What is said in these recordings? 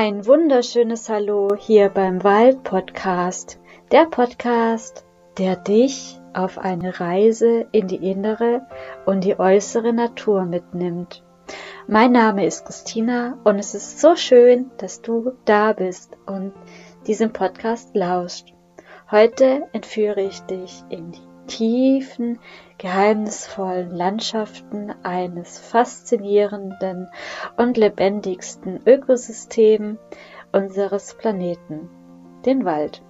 Ein wunderschönes Hallo hier beim Wald-Podcast, der Podcast, der dich auf eine Reise in die innere und die äußere Natur mitnimmt. Mein Name ist Christina und es ist so schön, dass du da bist und diesem Podcast lauscht. Heute entführe ich dich in die tiefen, geheimnisvollen Landschaften eines faszinierenden und lebendigsten Ökosystems unseres Planeten, den Wald.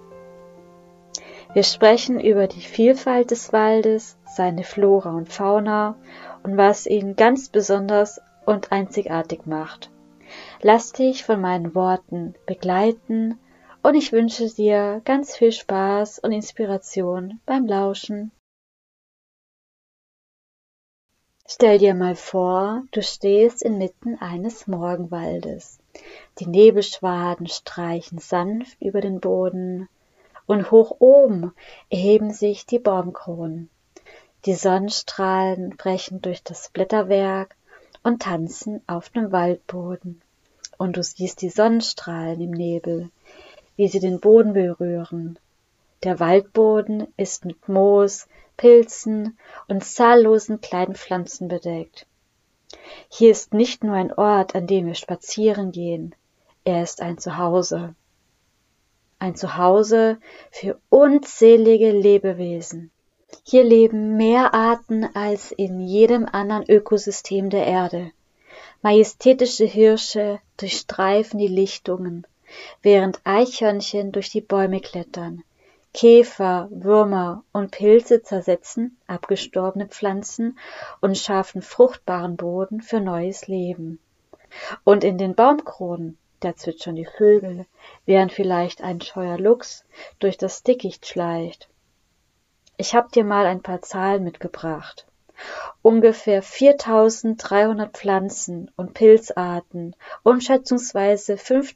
Wir sprechen über die Vielfalt des Waldes, seine Flora und Fauna und was ihn ganz besonders und einzigartig macht. Lass dich von meinen Worten begleiten und ich wünsche dir ganz viel Spaß und Inspiration beim Lauschen. Stell dir mal vor, du stehst inmitten eines Morgenwaldes. Die Nebelschwaden streichen sanft über den Boden und hoch oben erheben sich die Baumkronen. Die Sonnenstrahlen brechen durch das Blätterwerk und tanzen auf dem Waldboden. Und du siehst die Sonnenstrahlen im Nebel, wie sie den Boden berühren. Der Waldboden ist mit Moos, Pilzen und zahllosen kleinen Pflanzen bedeckt. Hier ist nicht nur ein Ort, an dem wir spazieren gehen, er ist ein Zuhause. Ein Zuhause für unzählige Lebewesen. Hier leben mehr Arten als in jedem anderen Ökosystem der Erde. Majestätische Hirsche durchstreifen die Lichtungen, während Eichhörnchen durch die Bäume klettern. Käfer, Würmer und Pilze zersetzen abgestorbene Pflanzen und schaffen fruchtbaren Boden für neues Leben. Und in den Baumkronen, da zwitschern die Vögel, während vielleicht ein scheuer Luchs durch das Dickicht schleicht. Ich habe dir mal ein paar Zahlen mitgebracht. Ungefähr 4.300 Pflanzen- und Pilzarten und schätzungsweise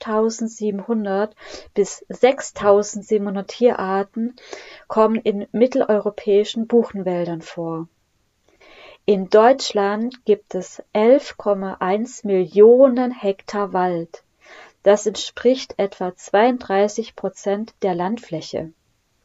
5.700 bis 6.700 Tierarten kommen in mitteleuropäischen Buchenwäldern vor. In Deutschland gibt es 11,1 Millionen Hektar Wald. Das entspricht etwa 32% der Landfläche.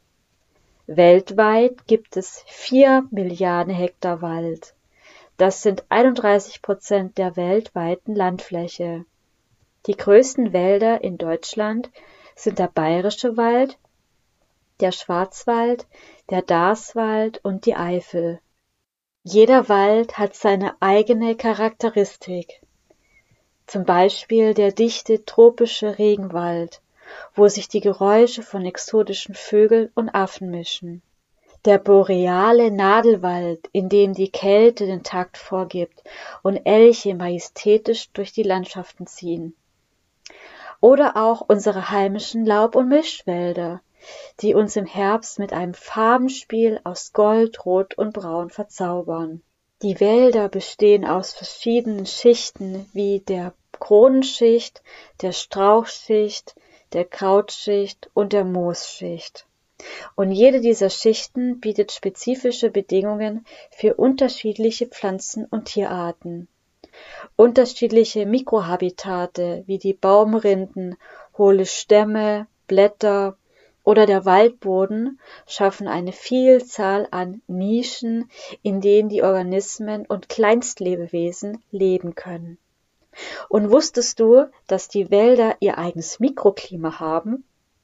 Weltweit gibt es 4 Milliarden Hektar Wald. Das sind 31% der weltweiten Landfläche. Die größten Wälder in Deutschland sind der Bayerische Wald, der Schwarzwald, der Darßwald und die Eifel. Jeder Wald hat seine eigene Charakteristik. Zum Beispiel der dichte tropische Regenwald, wo sich die Geräusche von exotischen Vögeln und Affen mischen. Der boreale Nadelwald, in dem die Kälte den Takt vorgibt und Elche majestätisch durch die Landschaften ziehen. Oder auch unsere heimischen Laub- und Mischwälder, die uns im Herbst mit einem Farbenspiel aus Gold, Rot und Braun verzaubern. Die Wälder bestehen aus verschiedenen Schichten wie der Kronenschicht, der Strauchschicht, der Krautschicht und der Moosschicht. Und jede dieser Schichten bietet spezifische Bedingungen für unterschiedliche Pflanzen- und Tierarten. Unterschiedliche Mikrohabitate wie die Baumrinden, hohle Stämme, Blätter oder der Waldboden schaffen eine Vielzahl an Nischen, in denen die Organismen und Kleinstlebewesen leben können. Und wusstest du, dass die Wälder ihr eigenes Mikroklima haben?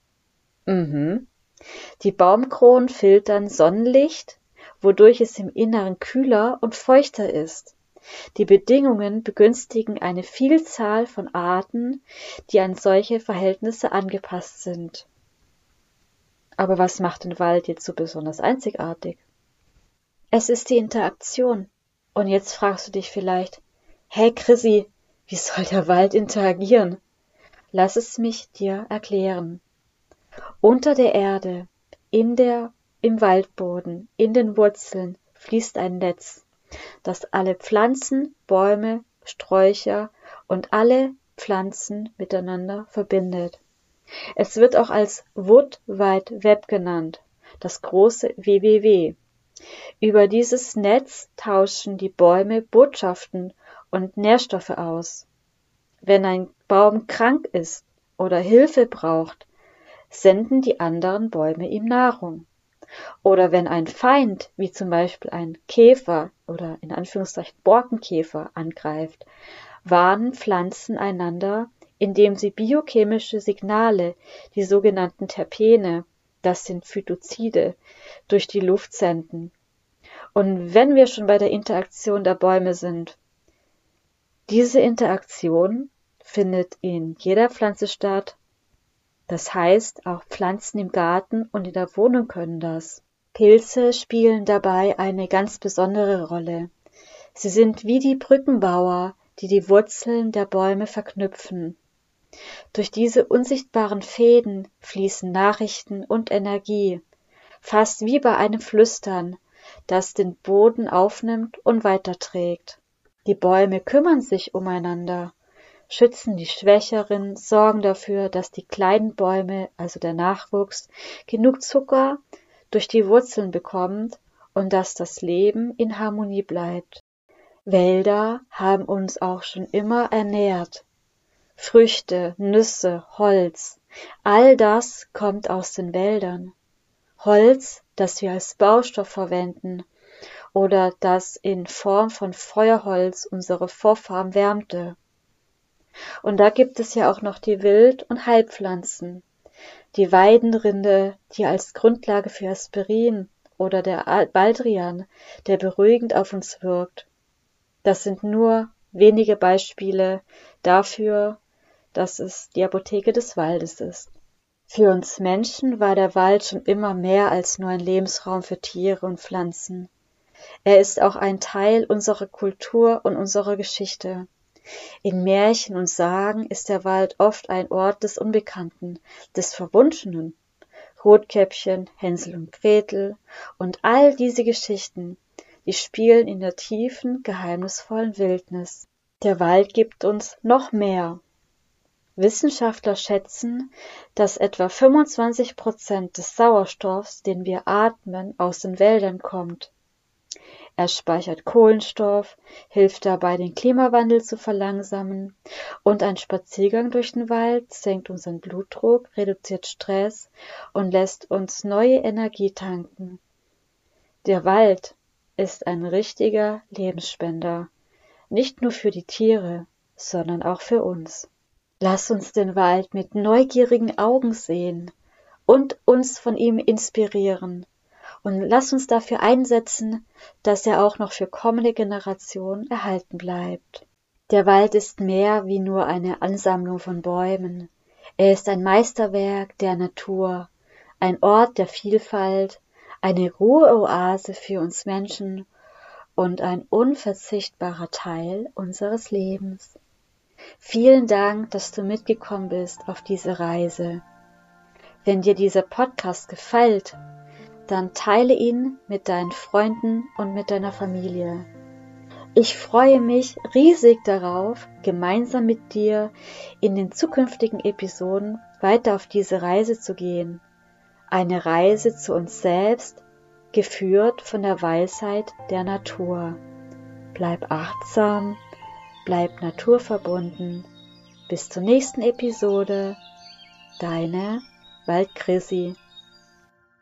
Die Baumkronen filtern Sonnenlicht, wodurch es im Inneren kühler und feuchter ist. Die Bedingungen begünstigen eine Vielzahl von Arten, die an solche Verhältnisse angepasst sind. Aber was macht den Wald jetzt so besonders einzigartig? Es ist die Interaktion. Und jetzt fragst du dich vielleicht, hey Chrissy, wie soll der Wald interagieren? Lass es mich dir erklären. Unter der Erde, im Waldboden, in den Wurzeln fließt ein Netz, das alle Pflanzen, Bäume, Sträucher und alle Pflanzen miteinander verbindet. Es wird auch als Wood Wide Web genannt, das große WWW. Über dieses Netz tauschen die Bäume Botschaften und Nährstoffe aus. Wenn ein Baum krank ist oder Hilfe braucht, senden die anderen Bäume ihm Nahrung. Oder wenn ein Feind, wie zum Beispiel ein Käfer oder in Anführungszeichen Borkenkäfer angreift, warnen Pflanzen einander, indem sie biochemische Signale, die sogenannten Terpene, das sind Phytozide, durch die Luft senden. Und wenn wir schon bei der Interaktion der Bäume sind, diese Interaktion findet in jeder Pflanze statt. Das heißt, auch Pflanzen im Garten und in der Wohnung können das. Pilze spielen dabei eine ganz besondere Rolle. Sie sind wie die Brückenbauer, die die Wurzeln der Bäume verknüpfen. Durch diese unsichtbaren Fäden fließen Nachrichten und Energie, fast wie bei einem Flüstern, das den Boden aufnimmt und weiterträgt. Die Bäume kümmern sich umeinander, schützen die Schwächeren, sorgen dafür, dass die kleinen Bäume, also der Nachwuchs, genug Zucker durch die Wurzeln bekommt und dass das Leben in Harmonie bleibt. Wälder haben uns auch schon immer ernährt. Früchte, Nüsse, Holz, all das kommt aus den Wäldern. Holz, das wir als Baustoff verwenden oder das in Form von Feuerholz unsere Vorfahren wärmte. Und da gibt es ja auch noch die Wild- und Heilpflanzen, die Weidenrinde, die als Grundlage für Aspirin oder der Baldrian, der beruhigend auf uns wirkt. Das sind nur wenige Beispiele dafür, dass es die Apotheke des Waldes ist. Für uns Menschen war der Wald schon immer mehr als nur ein Lebensraum für Tiere und Pflanzen. Er ist auch ein Teil unserer Kultur und unserer Geschichte. In Märchen und Sagen ist der Wald oft ein Ort des Unbekannten, des Verwunschenen. Rotkäppchen, Hänsel und Gretel und all diese Geschichten, die spielen in der tiefen, geheimnisvollen Wildnis. Der Wald gibt uns noch mehr. Wissenschaftler schätzen, dass etwa 25% des Sauerstoffs, den wir atmen, aus den Wäldern kommt. Er speichert Kohlenstoff, hilft dabei, den Klimawandel zu verlangsamen und ein Spaziergang durch den Wald senkt unseren Blutdruck, reduziert Stress und lässt uns neue Energie tanken. Der Wald ist ein richtiger Lebensspender, nicht nur für die Tiere, sondern auch für uns. Lass uns den Wald mit neugierigen Augen sehen und uns von ihm inspirieren. Und lass uns dafür einsetzen, dass er auch noch für kommende Generationen erhalten bleibt. Der Wald ist mehr wie nur eine Ansammlung von Bäumen. Er ist ein Meisterwerk der Natur, ein Ort der Vielfalt, eine Ruheoase für uns Menschen und ein unverzichtbarer Teil unseres Lebens. Vielen Dank, dass du mitgekommen bist auf diese Reise. Wenn dir dieser Podcast gefällt, dann teile ihn mit deinen Freunden und mit deiner Familie. Ich freue mich riesig darauf, gemeinsam mit dir in den zukünftigen Episoden weiter auf diese Reise zu gehen. Eine Reise zu uns selbst, geführt von der Weisheit der Natur. Bleib achtsam, bleib naturverbunden. Bis zur nächsten Episode. Deine Waldchrissi.